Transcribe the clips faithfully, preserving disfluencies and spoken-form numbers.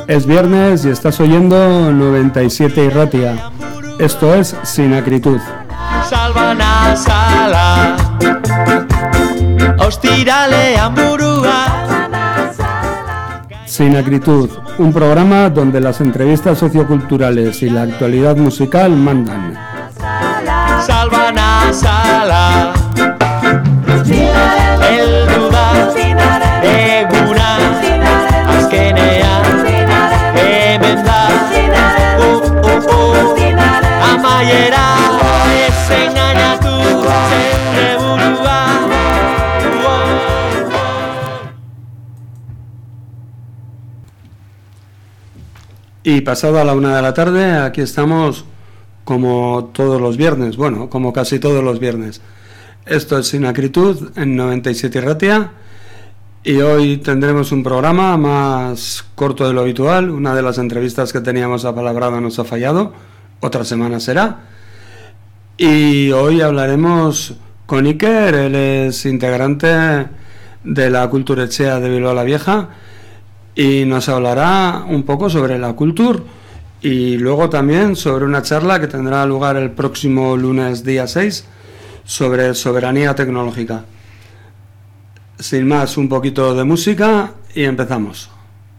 Es viernes y estás oyendo noventa y siete Irratia. Esto es Sin Acritud. Salvana sala Ostiralean burua. Sin Acritud, un programa donde las entrevistas socioculturales y la actualidad musical mandan. Salvana sala El duda Eguna Azkenea Hemen da Uh, uh, uh Amaiera Ez engainatu Zure burua Y pasada la una de la tarde, aquí estamos como todos los viernes, bueno, como casi todos los viernes. Esto es Sin Acritud en noventa y siete Irratia y hoy tendremos un programa más corto de lo habitual. Una de las entrevistas que teníamos apalabrada nos ha fallado, otra semana será. Y hoy hablaremos con Iker, él es integrante de la Kulturetxea de Bilbao la Vieja y nos hablará un poco sobre la cultura y luego también sobre una charla que tendrá lugar el próximo lunes día seis sobre soberanía tecnológica. Sin más, un poquito de música y empezamos.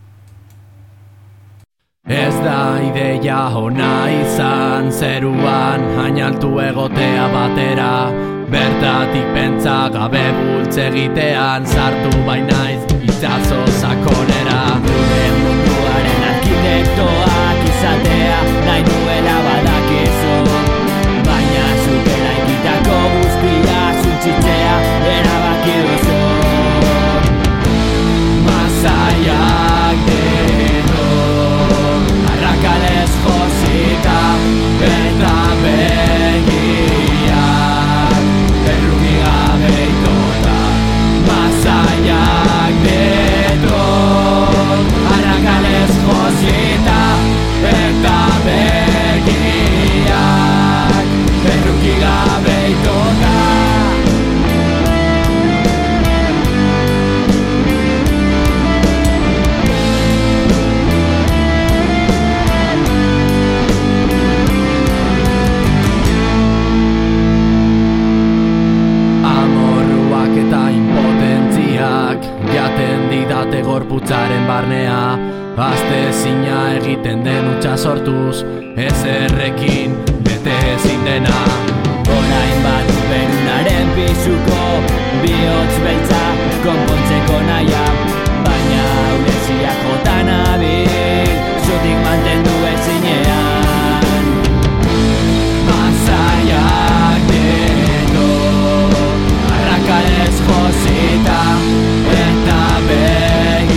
Ez da ideia ona izan zeruan hainaltu egotea batera, bertatik pentsa gabe bultze egitean sartu bainaiz itzazo sakonera. Gure munduaren arkitektoak izatea nahi nuela badakizu, baina zuk eraikitako guztia suntsitzea erabaki duzu. Masaiak deno arrakalez josita eta begiak erruki gabe itota. Masaiak deno arrakalez josita eta begiak erruki gabe itota. Jaten didate gorputzaren barnea, azte zina egiten den utxa sortuz, ezerrekin bete ezin dena. Orain bat berunaren pisuko bihotz beltza konpontzeko naia, baina uresiak jotan abil, zutik mantendu ezinean. Masaiak deno arrakalez josita eta begiak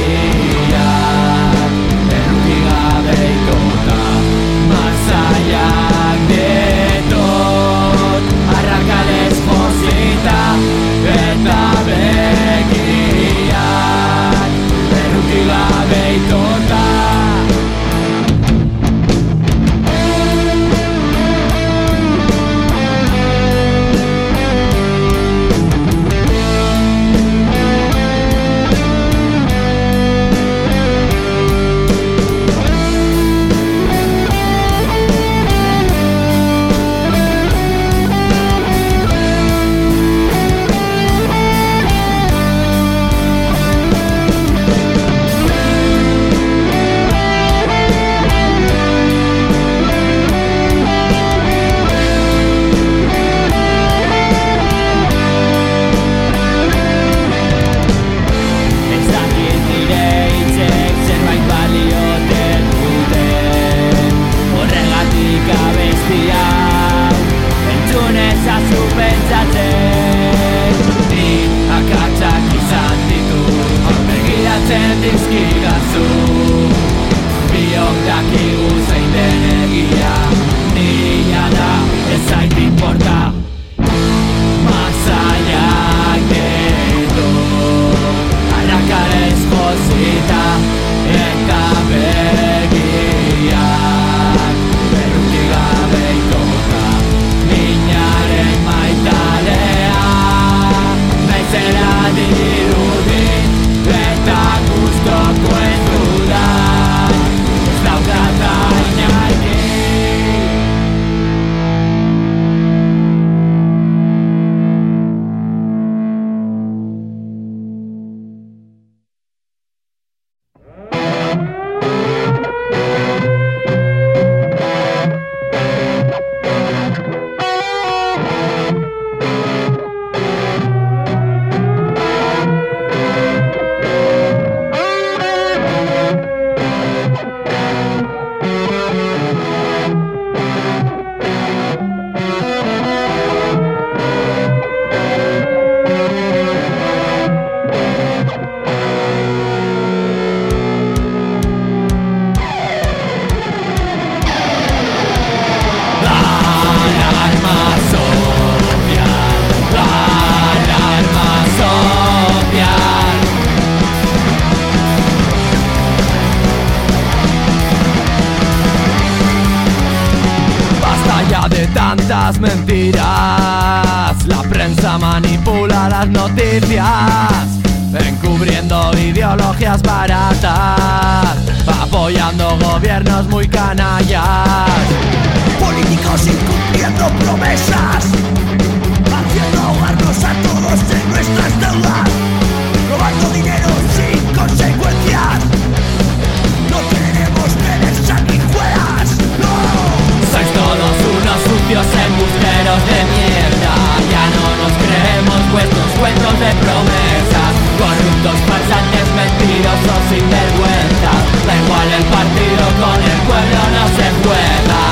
erruki gabe itota. Masaiak detot arrakalez josita eta begiak las mentiras. La prensa manipula las noticias, encubriendo ideologías baratas, apoyando gobiernos muy canallas. Políticos incumpliendo promesas, haciendo ahogarnos a todos en nuestras deudas, robando dinero sin consecuencias. No queremos tener sanguijuelas, no. Sois todos unos sucios embusteros de mierda. Ya no nos creemos vuestros cuentos de promesas. Corruptos, farsantes, mentirosos, sinvergüenzas. Da igual el partido, con el pueblo no se juega.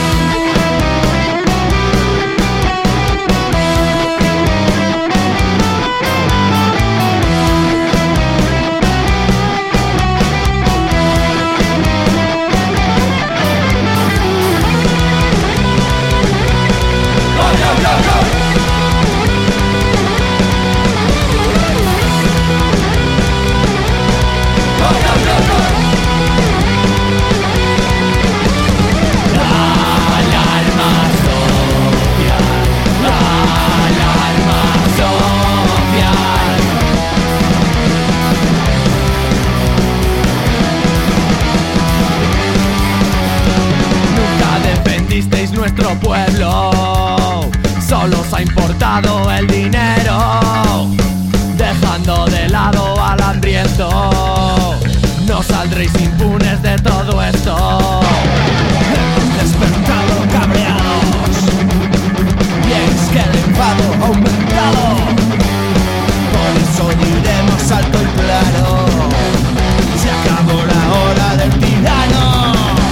Nuestro pueblo solo os ha importado el dinero, dejando de lado al hambriento. No saldréis impunes de todo esto. Hemos despertado cabreados, y es que el enfado ha aumentado. Por eso diremos alto y claro: se acabó la hora del tirano.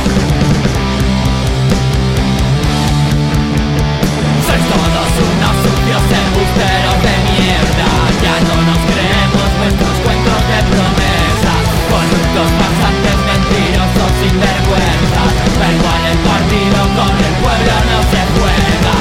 Todos unos sucios embusteros de mierda. Ya no nos creemos vuestros cuentos de promesas. Corruptos, farsantes, mentirosos, sinvergüenzas. Da igual el partido, con el pueblo no se juega.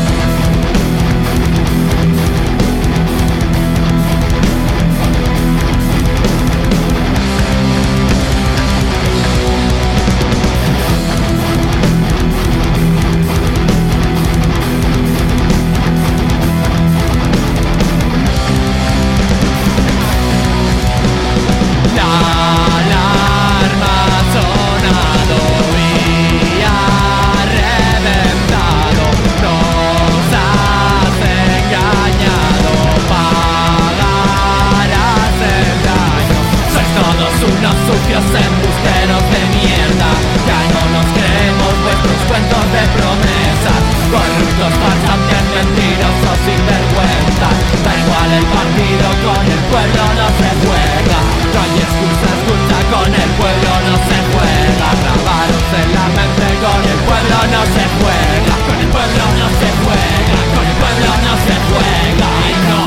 Embusteros de mierda, ya no nos creemos vuestros cuentos de promesas. Corruptos, farsantes, mentirosos, sinvergüenzas. Da igual el partido, con el pueblo no se juega. No hay excusa, escucha, con el pueblo no se juega. Grabaros en la mente, con el pueblo no se juega. Con el pueblo no se juega, con el pueblo no se juega. Y no.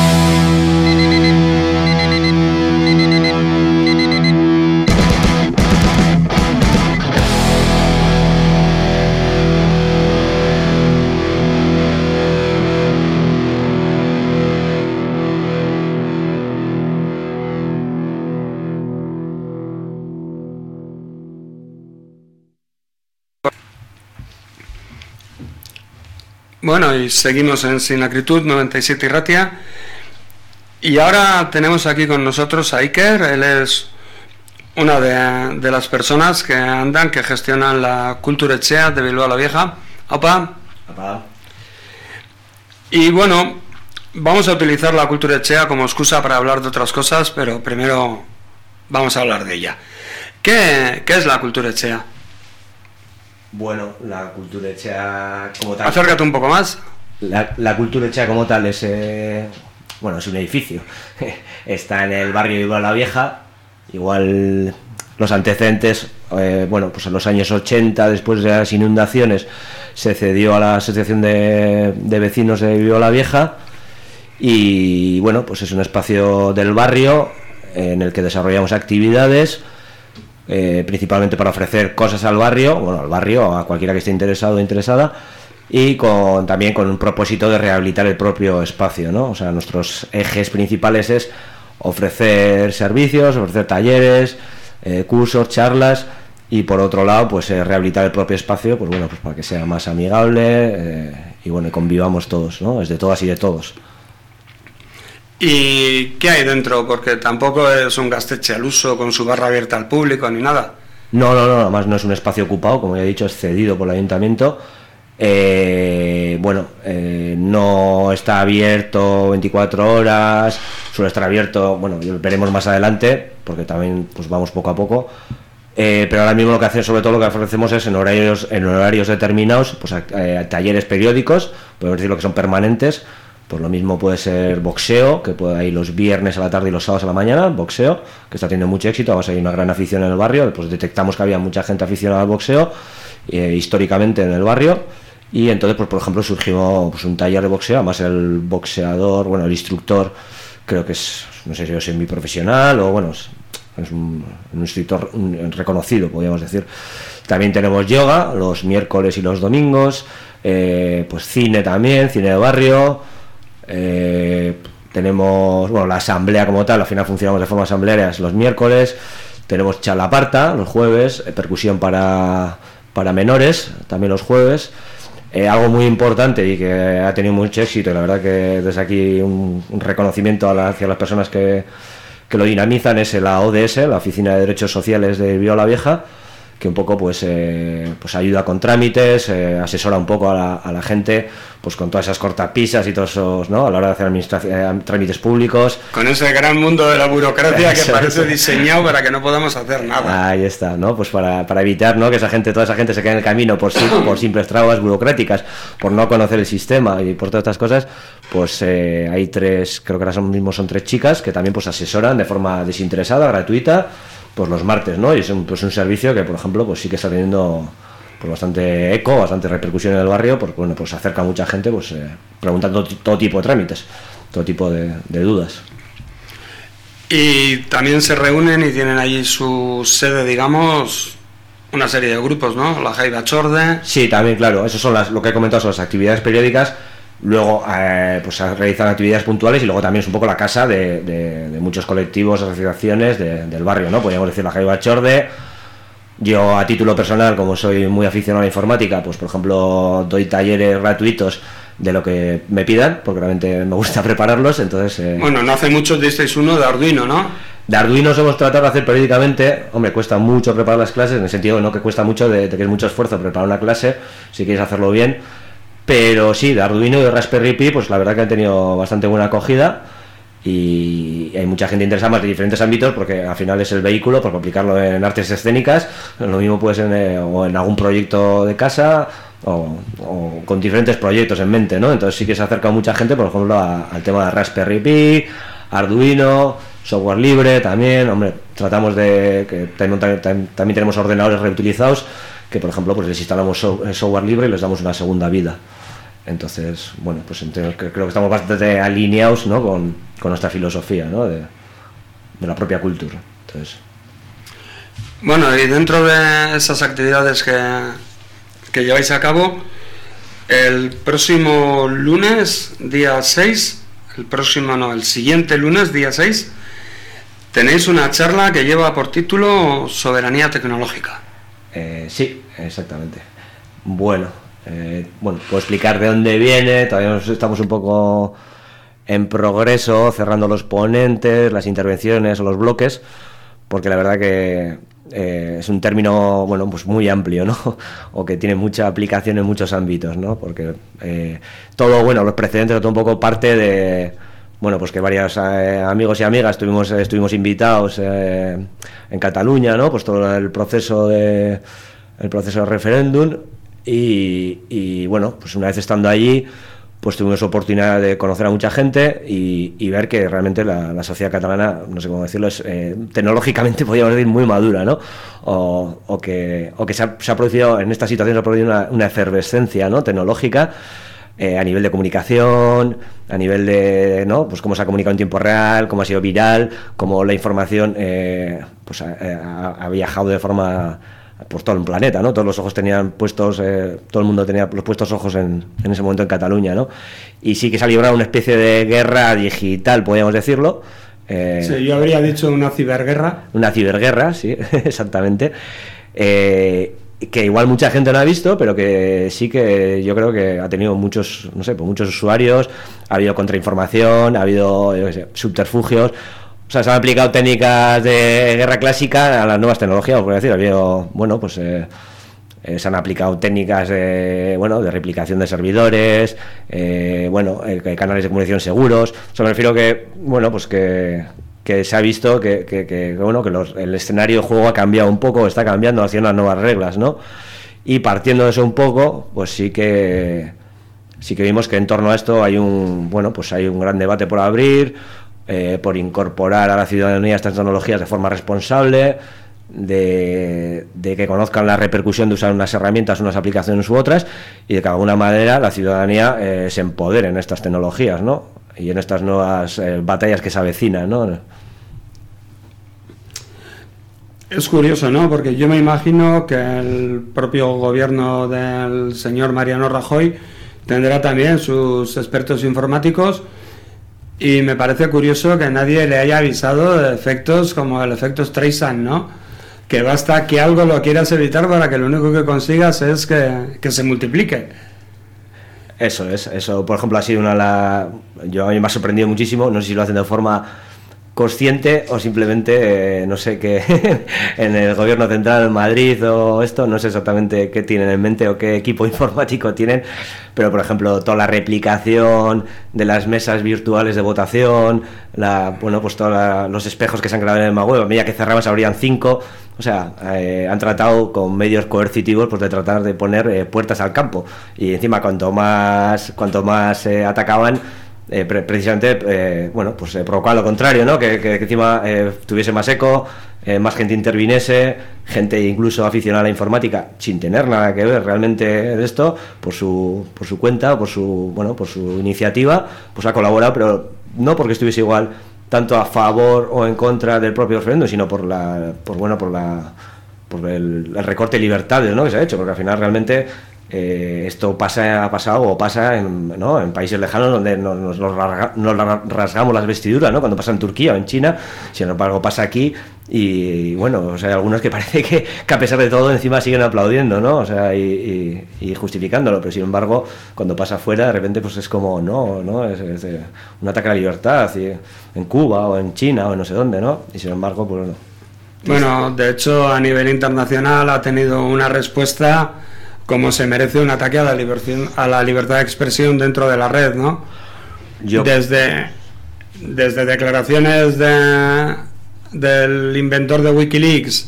Bueno, y seguimos en Sin Acritud noventa y siete Irratia. Y ahora tenemos aquí con nosotros a Iker. Él es una de, de las personas que andan, que gestionan la Kulturetxea de Bilbao la Vieja. Opa. Opa. Y bueno, vamos a utilizar la Kulturetxea como excusa para hablar de otras cosas, pero primero vamos a hablar de ella. ¿Qué, qué es la Kulturetxea? Bueno, la Kulturetxea como tal... Acércate un poco más. La, la Kulturetxea como tal es, eh, bueno, es un edificio. Está en el barrio de Bilbao la Vieja. Igual los antecedentes, eh, bueno, pues en los años ochenta, después de las inundaciones, se cedió a la Asociación de, de Vecinos de Bilbao la Vieja. Y bueno, pues es un espacio del barrio en el que desarrollamos actividades, Eh, principalmente para ofrecer cosas al barrio, bueno, al barrio, a cualquiera que esté interesado o interesada, y con también con un propósito de rehabilitar el propio espacio, ¿no? O sea, nuestros ejes principales es ofrecer servicios, ofrecer talleres, eh, cursos, charlas, y por otro lado, pues eh, rehabilitar el propio espacio, pues bueno, pues para que sea más amigable, eh, y bueno, convivamos todos, ¿no? Es de todas y de todos. ¿Y qué hay dentro? Porque tampoco es un Gaztetxe al uso con su barra abierta al público ni nada. No, no, no, además no es un espacio ocupado, como ya he dicho, es cedido por el ayuntamiento. Eh, bueno, eh, no está abierto veinticuatro horas, suele estar abierto, bueno, veremos más adelante, porque también pues vamos poco a poco. Eh, pero ahora mismo lo que hacemos, sobre todo lo que ofrecemos es en horarios, en horarios determinados, pues eh, talleres periódicos, podemos decir lo que son permanentes. Pues lo mismo puede ser boxeo, que puede ir los viernes a la tarde y los sábados a la mañana, boxeo, que está teniendo mucho éxito, además hay una gran afición en el barrio, pues detectamos que había mucha gente aficionada al boxeo, eh, históricamente en el barrio, y entonces, pues por ejemplo, surgió pues, un taller de boxeo, además el boxeador, bueno, el instructor, creo que es, no sé si es semiprofesional o bueno, es, es un, un instructor un, reconocido, podríamos decir. También tenemos yoga, los miércoles y los domingos, eh, pues cine también, cine de barrio. Eh, tenemos bueno la asamblea como tal, al final funcionamos de forma asamblearia los miércoles, tenemos chalaparta los jueves, eh, percusión para, para menores también los jueves, eh, algo muy importante y que ha tenido mucho éxito y la verdad que desde aquí un, un reconocimiento a la, hacia las personas que, que lo dinamizan es la O D S, la Oficina de Derechos Sociales de Bilbao la Vieja, que un poco pues eh, pues ayuda con trámites, eh, asesora un poco a la, a la gente pues con todas esas cortapisas y todos esos, ¿no? A la hora de hacer administración, eh, trámites públicos. Con ese gran mundo de la burocracia que parece diseñado para que no podamos hacer nada. Ahí está, ¿no? Pues para, para evitar, ¿no? Que esa gente, toda esa gente se quede en el camino por, por simples trabas burocráticas, por no conocer el sistema y por todas estas cosas, pues eh, hay tres, creo que ahora son mismos son tres chicas que también pues asesoran de forma desinteresada, gratuita, pues los martes, ¿no? Y es un, pues un servicio que, por ejemplo, pues sí que está teniendo pues bastante eco, bastante repercusión en el barrio, porque bueno, pues acerca a mucha gente, pues eh, preguntando todo tipo de trámites, todo tipo de, de dudas. Y también se reúnen y tienen allí su sede, digamos, una serie de grupos, ¿no? La Jaiba Chorde. Sí, también, claro, eso son las, lo que he comentado son las actividades periódicas. Luego eh, pues realizan actividades puntuales y luego también es un poco la casa de, de, de muchos colectivos, asociaciones de, del barrio, ¿no? Podríamos decir la Jaiba Chorde. Yo a título personal, como soy muy aficionado a la informática, pues por ejemplo doy talleres gratuitos de lo que me pidan, porque realmente me gusta prepararlos, entonces... Eh... Bueno, no hace mucho disteis uno de Arduino, ¿no? De Arduino nos hemos tratado de hacer periódicamente. Hombre, cuesta mucho preparar las clases, en el sentido no que cuesta mucho, de, de que es mucho esfuerzo preparar una clase, si quieres hacerlo bien. Pero sí, de Arduino y de Raspberry Pi, pues la verdad que han tenido bastante buena acogida y hay mucha gente interesada más de diferentes ámbitos, porque al final es el vehículo para aplicarlo en artes escénicas, lo mismo puede ser en, o en algún proyecto de casa o, o con diferentes proyectos en mente, ¿no? Entonces sí que se ha acercado mucha gente, por ejemplo, a, al tema de Raspberry Pi, Arduino, software libre también. Hombre, tratamos de que también, también, también tenemos ordenadores reutilizados que, por ejemplo, pues les instalamos software libre y les damos una segunda vida. Entonces, bueno, pues entonces, creo que estamos bastante alineados, ¿no? con, con nuestra filosofía, ¿no? de, de la propia cultura. Entonces... Bueno, y dentro de esas actividades que, que lleváis a cabo, el próximo lunes, día seis, el próximo no, el siguiente lunes, día seis, tenéis una charla que lleva por título Soberanía Tecnológica. Eh, sí, exactamente. Bueno... Eh, bueno, puedo explicar de dónde viene, todavía estamos un poco en progreso, cerrando los ponentes, las intervenciones o los bloques, porque la verdad que eh, es un término, bueno, pues muy amplio, ¿no? O que tiene mucha aplicación en muchos ámbitos, ¿no? Porque eh, todo, bueno, los precedentes, todo un poco parte de, bueno, pues que varios eh, amigos y amigas estuvimos, estuvimos invitados eh, en Cataluña, ¿no? Pues todo el proceso de, el proceso de referéndum. Y, y bueno, pues una vez estando allí, pues tuvimos oportunidad de conocer a mucha gente y, y ver que realmente la, la sociedad catalana, no sé cómo decirlo, es eh, tecnológicamente, podríamos decir, muy madura, ¿no? O, o que, o que se, ha, se ha producido, en esta situación se ha producido una, una efervescencia, ¿no? Tecnológica, eh, a nivel de comunicación, a nivel de, ¿no? Pues cómo se ha comunicado en tiempo real, cómo ha sido viral, cómo la información eh, pues ha, ha, ha viajado de forma... por todo el planeta, ¿no? Todos los ojos tenían puestos, eh, todo el mundo tenía los puestos ojos en, en ese momento en Cataluña, ¿no? Y sí que se ha librado una especie de guerra digital, podríamos decirlo. Eh, sí, yo habría dicho una ciberguerra. Una ciberguerra, sí, exactamente. Eh, que igual mucha gente no ha visto, pero que sí que yo creo que ha tenido muchos, no sé, pues muchos usuarios, ha habido contrainformación, ha habido, yo qué sé, subterfugios. O sea, se han aplicado técnicas de guerra clásica a las nuevas tecnologías, por decir, ha habido, bueno, pues eh, eh, se han aplicado técnicas de, bueno, de replicación de servidores, eh, bueno, eh, canales de comunicación seguros. O sea, me refiero que, bueno, pues que, que se ha visto que, que, que bueno, que los, el escenario de juego ha cambiado un poco, está cambiando hacia unas nuevas reglas, ¿no? Y partiendo de eso un poco, pues sí que sí que vimos que en torno a esto hay un, bueno, pues hay un gran debate por abrir. Eh, por incorporar a la ciudadanía estas tecnologías de forma responsable, de, de que conozcan la repercusión de usar unas herramientas, unas aplicaciones u otras, y de que de alguna manera la ciudadanía eh, se empodere en estas tecnologías, ¿no? Y en estas nuevas eh, batallas que se avecinan, ¿no? Es curioso, ¿no? Porque yo me imagino que el propio gobierno del señor Mariano Rajoy tendrá también sus expertos informáticos. Y me parece curioso que nadie le haya avisado de efectos como el efecto Streisand, ¿no? Que basta que algo lo quieras evitar para que lo único que consigas es que, que se multiplique. Eso es, eso por ejemplo ha sido una de las... Yo a mí me ha sorprendido muchísimo, no sé si lo hacen de forma consciente o simplemente, eh, no sé qué, en el gobierno central en Madrid o esto, no sé exactamente qué tienen en mente o qué equipo informático tienen, pero por ejemplo toda la replicación de las mesas virtuales de votación, la, bueno, pues todos los espejos que se han creado en el web, a medida que cerraban se abrían cinco, o sea, eh, han tratado con medios coercitivos pues de tratar de poner eh, puertas al campo, y encima cuanto más, cuanto más eh, atacaban, Eh, pre- precisamente eh, bueno, pues eh, provocar lo contrario, ¿no? Que, que, que encima eh, tuviese más eco, eh, más gente interviniese, gente incluso aficionada a la informática sin tener nada que ver realmente de esto, por su por su cuenta, por su bueno, por su iniciativa, pues ha colaborado, pero no porque estuviese igual tanto a favor o en contra del propio referéndum, sino por la por bueno, por la por el, el recorte de libertades, ¿no? Que se ha hecho, porque al final realmente Eh, esto pasa, ha pasado o pasa en, ¿no? en países lejanos donde nos, nos, nos, rasga, nos rasgamos las vestiduras, ¿no? Cuando pasa en Turquía o en China, sin embargo pasa aquí y, y bueno, o sea, hay algunos que parece que, que a pesar de todo encima siguen aplaudiendo, ¿no? O sea, y, y, y justificándolo, pero sin embargo cuando pasa afuera de repente pues es como no, ¿no? Es, es un ataque a la libertad, y en Cuba o en China o en no sé dónde, ¿no? Y sin embargo pues no. Bueno, de hecho a nivel internacional ha tenido una respuesta como se merece un ataque a la libertad, a la libertad de expresión dentro de la red, ¿no? Yo. Desde, desde declaraciones de, del inventor de Wikileaks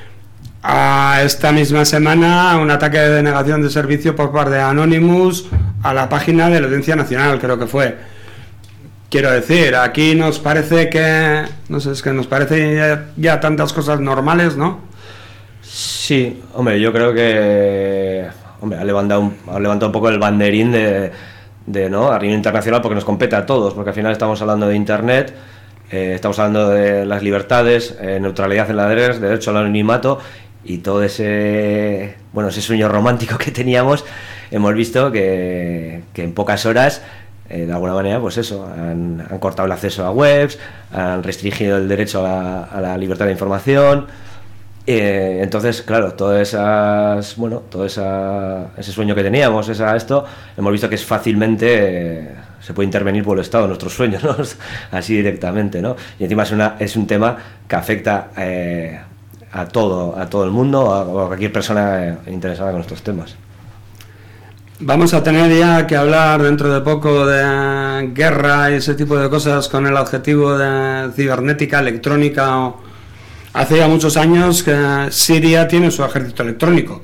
a esta misma semana un ataque de denegación de servicio por parte de Anonymous a la página de la Audiencia Nacional, creo que fue. Quiero decir, aquí nos parece que, no sé, es que nos parece ya, ya tantas cosas normales, ¿no? Sí, hombre, yo creo que hombre, ha levantado un, ha levantado un poco el banderín de, de no a nivel internacional, porque nos compete a todos, porque al final estamos hablando de internet, eh, estamos hablando de las libertades, eh, neutralidad en las redes, derecho al anonimato y todo ese bueno ese sueño romántico que teníamos. Hemos visto que, que en pocas horas eh, de alguna manera pues eso han, han cortado el acceso a webs, han restringido el derecho a la, a la libertad de información. Eh, entonces, claro, todas esas, bueno, todo esa, ese sueño que teníamos, esa, esto, hemos visto que es fácilmente eh, se puede intervenir por el Estado en nuestros sueños, ¿no? Así directamente, ¿no? Y encima es una es un tema que afecta eh, a todo a todo el mundo, a, a cualquier persona eh, interesada con estos temas. Vamos a tener ya que hablar dentro de poco de guerra y ese tipo de cosas con el adjetivo de cibernética, electrónica o... Hace ya muchos años que Siria tiene su ejército electrónico,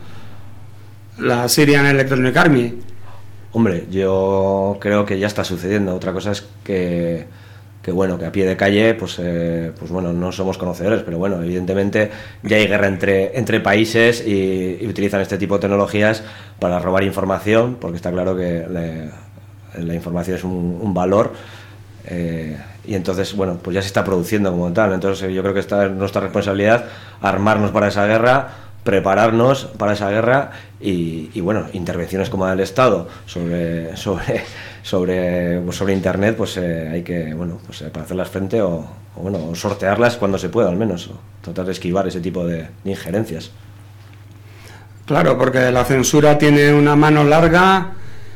la Syrian Electronic Army. Hombre, yo creo que ya está sucediendo. Otra cosa es que, que bueno, que a pie de calle, pues, eh, pues bueno, no somos conocedores, pero bueno, evidentemente ya hay guerra entre, entre países y, y utilizan este tipo de tecnologías para robar información, porque está claro que la, la información es un, un valor. Eh, y entonces, bueno, pues ya se está produciendo como tal. Entonces yo creo que esta es nuestra responsabilidad, armarnos para esa guerra, prepararnos para esa guerra y, y bueno, intervenciones como la del Estado sobre sobre sobre, pues sobre internet, pues eh, hay que, bueno, pues eh, para hacerlas frente o, o bueno, sortearlas cuando se pueda, al menos, o tratar de esquivar ese tipo de, de injerencias. Claro, porque la censura tiene una mano larga,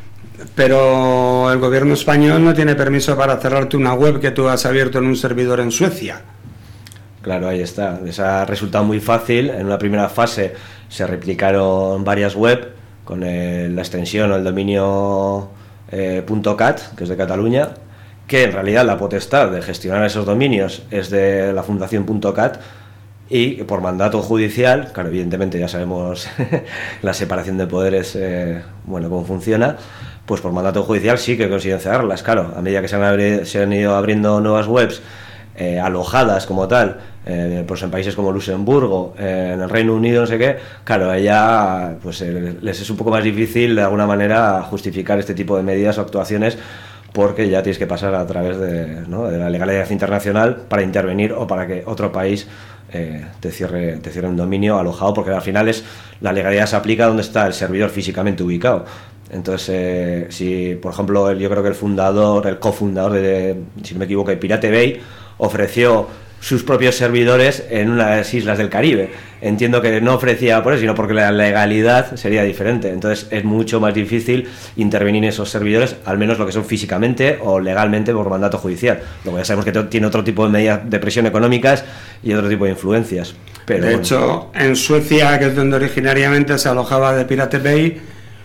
pero el gobierno español no tiene permiso para cerrarte una web que tú has abierto en un servidor en Suecia. Claro, ahí está. Les ha resultado muy fácil. En una primera fase se replicaron varias web con el, la extensión o el dominio eh, .cat, que es de Cataluña, que en realidad la potestad de gestionar esos dominios es de la Fundación .cat, y por mandato judicial, claro, evidentemente ya sabemos la separación de poderes, eh, bueno, cómo funciona, pues por mandato judicial sí que consiguen cerrarlas, claro, a medida que se han, abri- se han ido abriendo nuevas webs eh, alojadas como tal, eh, pues en países como Luxemburgo, eh, en el Reino Unido, no sé qué, claro, allá pues eh, les es un poco más difícil de alguna manera justificar este tipo de medidas o actuaciones, porque ya tienes que pasar a través de, ¿no?, de la legalidad internacional para intervenir o para que otro país eh, te cierre te cierre un dominio alojado, porque al final es la legalidad se aplica donde está el servidor físicamente ubicado. Entonces, eh, si por ejemplo yo creo que el fundador, el cofundador de, si no me equivoco, de Pirate Bay, ofreció sus propios servidores en unas islas del Caribe. Entiendo que no ofrecía por eso, sino porque la legalidad sería diferente. Entonces es mucho más difícil intervenir en esos servidores, al menos lo que son físicamente o legalmente por mandato judicial. Luego ya sabemos que tiene otro tipo de medidas de presión económicas y otro tipo de influencias. Pero, de bueno. hecho, en Suecia, que es donde originariamente se alojaba de Pirate Bay,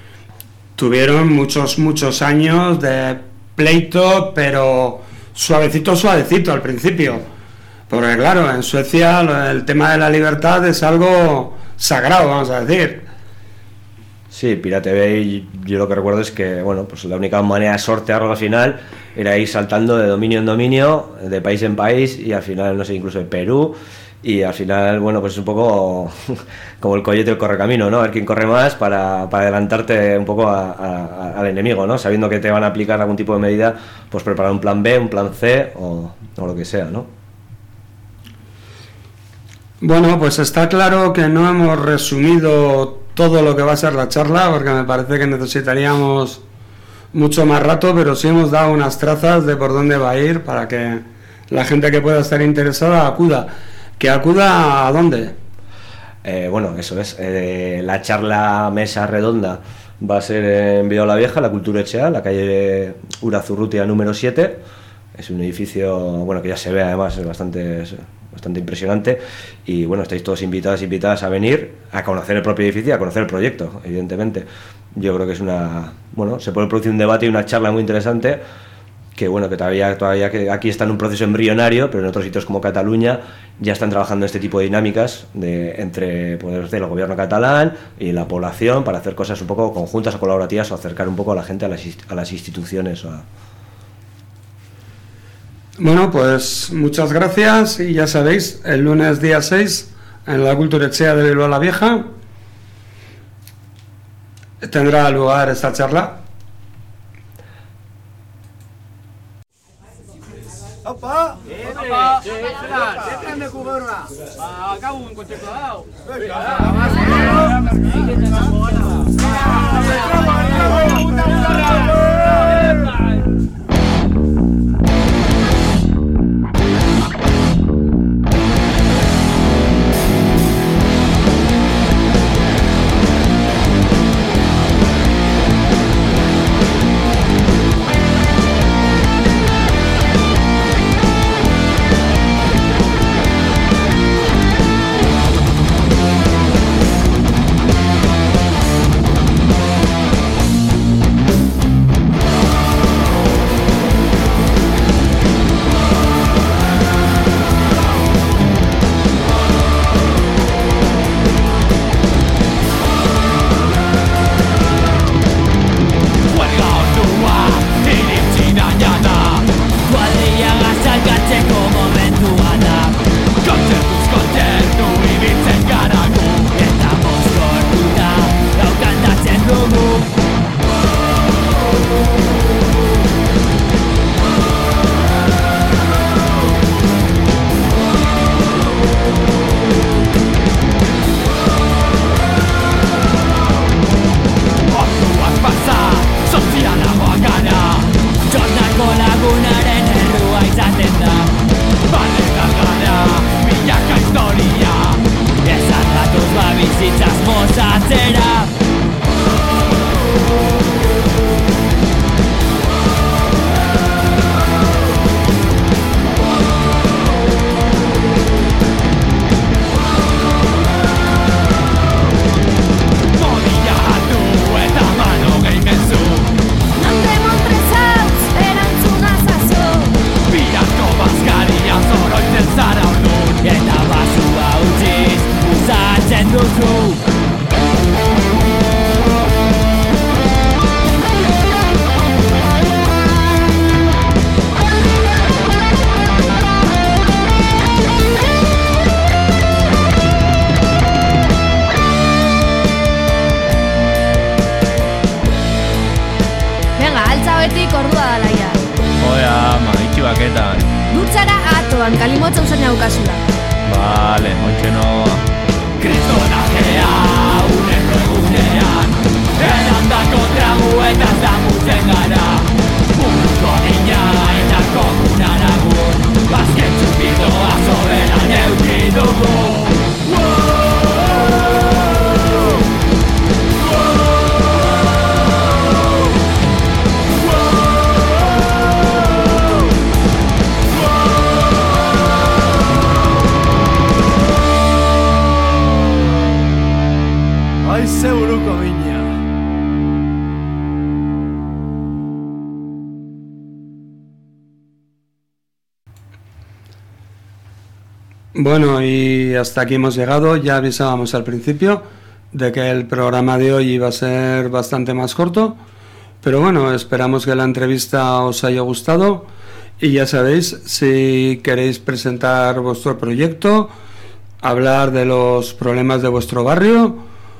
tuvieron muchos, muchos años de pleito, pero suavecito, suavecito al principio. Porque claro, en Suecia el tema de la libertad es algo sagrado, vamos a decir. Sí, Pirate Bay, yo lo que recuerdo es que, bueno, pues la única manera de sortearlo al final era ir saltando de dominio en dominio, de país en país, y al final, no sé, incluso en Perú, y al final, bueno, pues es un poco como el coyote y el correcamino, ¿no? A ver quién corre más para, para adelantarte un poco a, a, al enemigo, ¿no? Sabiendo que te van a aplicar algún tipo de medida, pues preparar un plan B, un plan C o, o lo que sea, ¿no? Bueno, pues está claro que no hemos resumido todo lo que va a ser la charla, porque me parece que necesitaríamos mucho más rato, pero sí hemos dado unas trazas de por dónde va a ir para que la gente que pueda estar interesada acuda. ¿Que acuda a dónde? Eh, bueno, eso es. Eh, la charla mesa redonda va a ser en Bilbao la Vieja, la Cultura Etxea, la calle Urazurrutia número siete. Es un edificio, bueno, que ya se ve además, es bastante... Es, bastante impresionante, y bueno, estáis todos invitados e invitadas a venir a conocer el propio edificio y a conocer el proyecto, evidentemente. Yo creo que es una, bueno, se puede producir un debate y una charla muy interesante, que bueno, que todavía, todavía que aquí está en un proceso embrionario, pero en otros sitios como Cataluña ya están trabajando en este tipo de dinámicas de, entre poderes del gobierno catalán y la población para hacer cosas un poco conjuntas o colaborativas o acercar un poco a la gente a las, a las instituciones. A... Bueno, pues muchas gracias, y ya sabéis, el lunes día seis en la Cultura Etxea de Bilbao la Vieja tendrá lugar esta charla. Opa! Opa! Zetan deku gorra! Ba, gaun kontzeko hau! Utzara atoan, kalimotza usaina ukazula. Vale, oitxe noa. Kristonajea uneko egunean Erandako tragu eta zamutzen gara Munduko niña eta komunan agur Azken txupidoa soberan euki dugu Aize buruko mina. Bueno, y hasta aquí hemos llegado. Ya avisábamos al principio de que el programa de hoy iba a ser bastante más corto, pero bueno, esperamos que la entrevista os haya gustado y ya sabéis, si queréis presentar vuestro proyecto, hablar de los problemas de vuestro barrio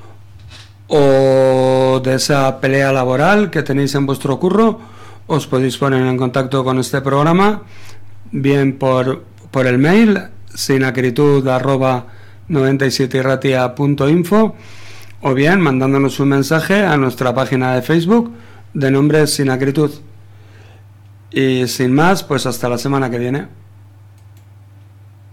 o de esa pelea laboral que tenéis en vuestro curro, os podéis poner en contacto con este programa bien por, por el mail sinacritud arroba noventa y siete irratia punto info o bien mandándonos un mensaje a nuestra página de Facebook de nombre Sinacritud. Y sin más, pues hasta la semana que viene.